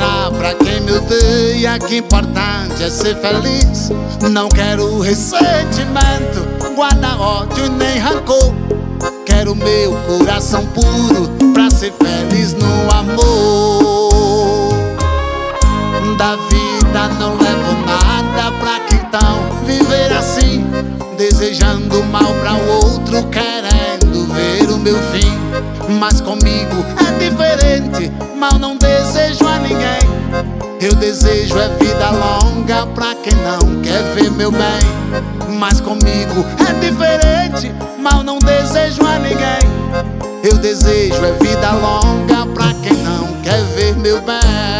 mostrar pra quem me odeia que importante é ser feliz. Não quero ressentimento, guarda ódio nem rancor. Quero meu coração puro pra ser feliz no amor. Da vida não levo nada, pra que então viver assim? Desejando mal pra o outro, querendo ver o meu fim. Mas comigo é diferente, mal não desejo a ninguém. Eu desejo é vida longa pra quem não quer ver meu bem. Mas comigo é diferente, mal não desejo a ninguém. Eu desejo é vida longa pra quem não quer ver meu bem.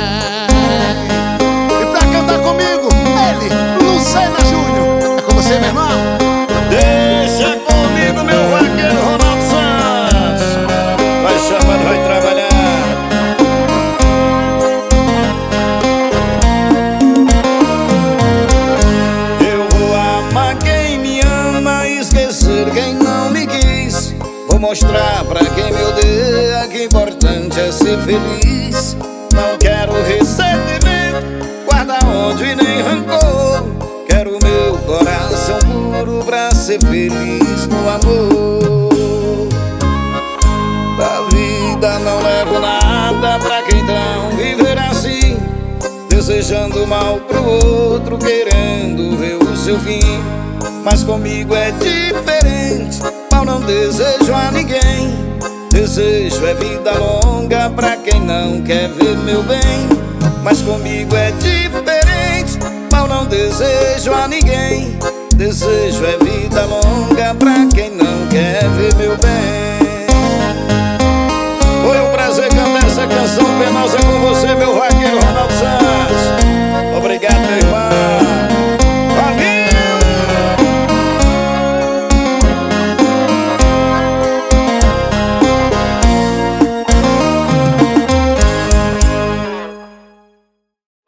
E pra cantar comigo, ele, Lucena Júnior. É com você, meu irmão? Deixa comigo, meu vaqueiro Ronaldo Santos. Vai chamando, vai trabalhar. Eu vou amar quem me ama e esquecer quem não me quis. Vou mostrar pra quem me odeia que importante é ser feliz. Não quero ressentimento, guarda ódio e nem rancor. Quero meu coração puro pra ser feliz no amor. Da vida não levo nada, pra quem então viver assim? Desejando mal pro outro, querendo ver o seu fim. Mas comigo é diferente, mal não desejo a ninguém. Desejo é vida longa pra quem não quer ver meu bem. Mas comigo é diferente, mal não desejo a ninguém. Desejo é vida longa pra quem não quer ver meu bem.